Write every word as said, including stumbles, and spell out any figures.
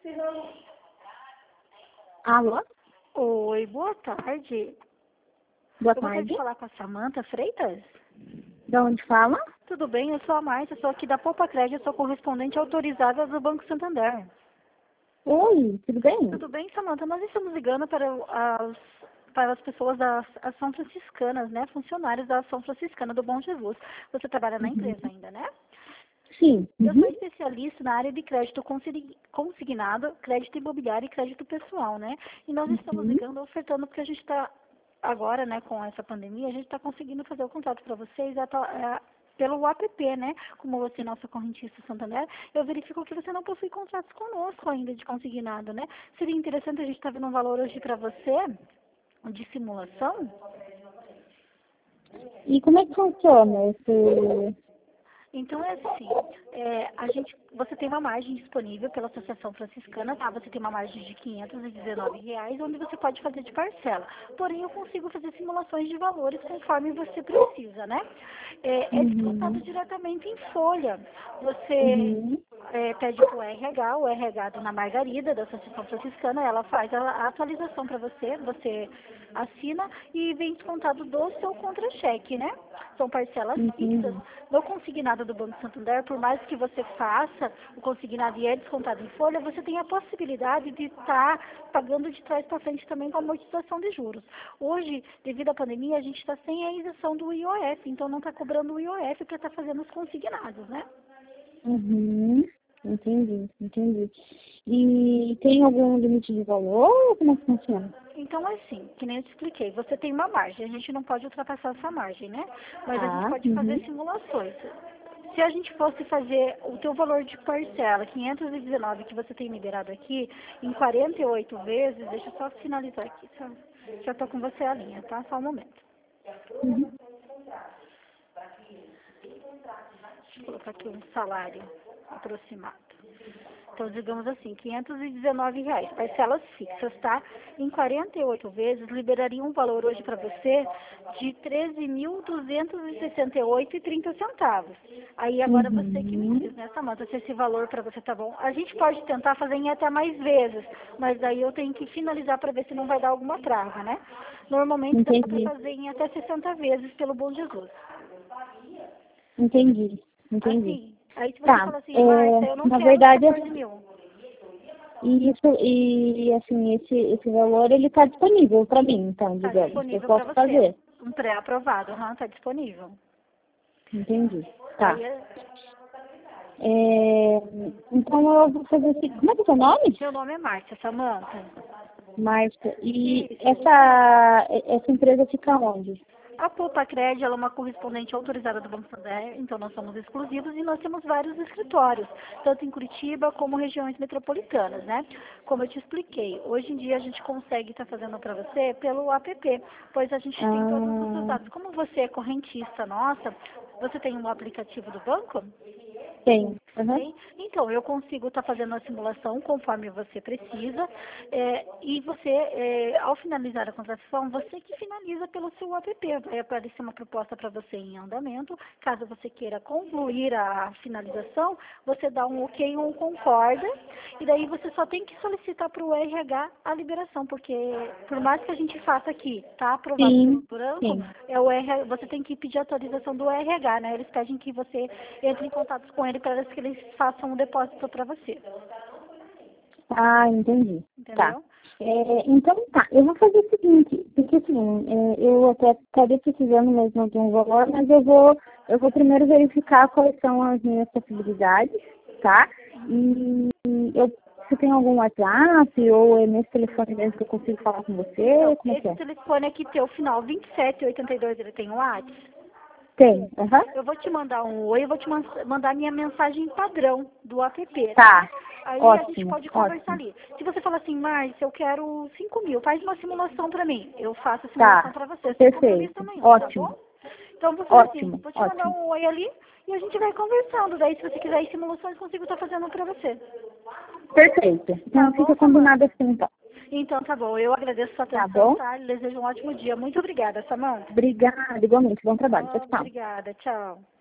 Alô? Oi, boa tarde. Boa Eu gostaria de tarde. falar com a Samanta Freitas. De onde fala? Tudo bem, eu sou a Márcia, sou aqui da Poupa Crédito, eu sou correspondente autorizada do Banco Santander. Oi, tudo bem? Tudo bem, Samanta? Nós estamos ligando para as, para as pessoas da Ação Franciscanas, né? Funcionários da Ação Franciscana do Bom Jesus. Você trabalha na Uhum. empresa ainda, né? Sim. Eu sou Uhum. especialista na área de crédito consign- consignado, crédito imobiliário e crédito pessoal, né? E nós estamos Uhum. ligando, ofertando, porque a gente está, agora, né, com essa pandemia, a gente está conseguindo fazer o contato para vocês ata- é, pelo app, né? Como você é nossa correntista Santander, eu verifico que você não possui contratos conosco ainda de consignado, né? Seria interessante a gente estar vendo um valor hoje para você, de simulação? E como é que funciona esse... Então é assim, é, a gente, você tem uma margem disponível pela Associação Franciscana, tá? Você tem uma margem de quinhentos e dezenove reais, onde você pode fazer de parcela. Porém, eu consigo fazer simulações de valores conforme você precisa, né? É, é descontado Uhum. diretamente em folha. Você Uhum. é, pede para o R H, o R H Dona Margarida, da Associação Franciscana, ela faz a, a atualização para você, você assina e vem descontado do seu contra-cheque, né? São parcelas fixas. Entendi. No consignado do Banco Santander, por mais que você faça o consignado e é descontado em folha, você tem a possibilidade de estar pagando de trás para frente também com amortização de juros. Hoje, devido à pandemia, a gente está sem a isenção do I O F, então não está cobrando o I O F para estar fazendo os consignados, né? Uhum. Entendi, entendi. E tem algum limite de valor ou como é que funciona? Então, assim, que nem eu te expliquei, você tem uma margem, a gente não pode ultrapassar essa margem, né? Mas a gente Tá. pode fazer Uhum. simulações. Se a gente fosse fazer o teu valor de parcela, quinhentos e dezenove que você tem liberado aqui, em quarenta e oito vezes, deixa eu só finalizar aqui, só, já tô com você a linha, tá? Só um momento. Uhum. Deixa eu colocar aqui um salário aproximado. Então, digamos assim, quinhentos e dezenove reais, parcelas fixas, tá? Em quarenta e oito vezes, liberaria um valor hoje para você de treze mil duzentos e sessenta e oito reais e trinta centavos. Aí agora você que me Uhum. diz, né, Samanta, se esse valor para você tá bom. A gente pode tentar fazer em até mais vezes, mas daí eu tenho que finalizar para ver se não vai dar alguma trava, né? Normalmente dá para Entendi. fazer em até sessenta vezes pelo Bom Jesus. Entendi. Entendi. Assim, aí se você Tá. fala assim, Márcia, É, eu não na quero os verdade, quatorze mil. E isso, e assim, esse, esse valor ele está disponível para mim, então, Está digamos, eu disponível para posso você. fazer. Um pré-aprovado, está disponível. Entendi. Aí, Tá. é- É, então eu vou fazer assim. Como é que é o seu nome? meu nome é Márcia Samanta. Márcia. E Isso. essa, essa empresa fica onde? A Poupa Cred, ela é uma correspondente autorizada do Banco Santander, então nós somos exclusivos e nós temos vários escritórios, tanto em Curitiba como regiões metropolitanas, né? Como eu te expliquei, hoje em dia a gente consegue estar fazendo para você pelo app, pois a gente tem todos os seus Ah, dados. Como você é correntista nossa, você tem um aplicativo do banco? tem. Uhum. Tem? Então, eu consigo estar fazendo a simulação conforme você precisa, é, e você, é, ao finalizar a contratação, você que finaliza pelo seu app. Vai aparecer uma proposta para você em andamento. Caso você queira concluir a finalização, você dá um ok ou um concorda, e daí você só tem que solicitar para o R H a liberação, porque por mais que a gente faça aqui, tá aprovado pelo Sim, branco, sim. é o R H, você tem que pedir autorização do R H, né? Eles pedem que você entre em contato com ele para que eles façam um depósito para você. Ah, entendi. Tá. Entendeu? É, então tá, eu vou fazer o seguinte, porque assim, é, eu até estaria precisando mesmo de um valor, mas eu vou, eu vou primeiro verificar quais são as minhas possibilidades, tá? E eu, você tem algum WhatsApp ou é nesse telefone mesmo que eu consigo falar com você? Então, Como é que esse é? telefone aqui teu, final vinte e sete oitenta e dois, ele tem o WhatsApp? Tem, aham. Eu vou te mandar um oi, eu vou te man- mandar minha mensagem padrão do app, tá? Tá, Aí a gente ótimo, pode conversar ótimo. ali. Se você falar assim, Márcia, eu quero cinco mil, faz uma simulação para mim. Eu faço a simulação Tá, para você, sem compromisso perfeito, nenhum, tá ótimo, bom? Então, vou fazer assim, ótimo, vou te mandar ótimo. um oi ali e a gente vai conversando. Daí, se você quiser ir simulações, consigo estar fazendo para você. Perfeito. Tá Então bom, fica combinado Samanta? assim, então. Então, tá bom. Eu agradeço a sua Tá atenção, bom? tá? Desejo um ótimo dia. Muito obrigada, Samanta. Obrigada, igualmente. Bom trabalho. Tchau, tchau. Obrigada. Tchau.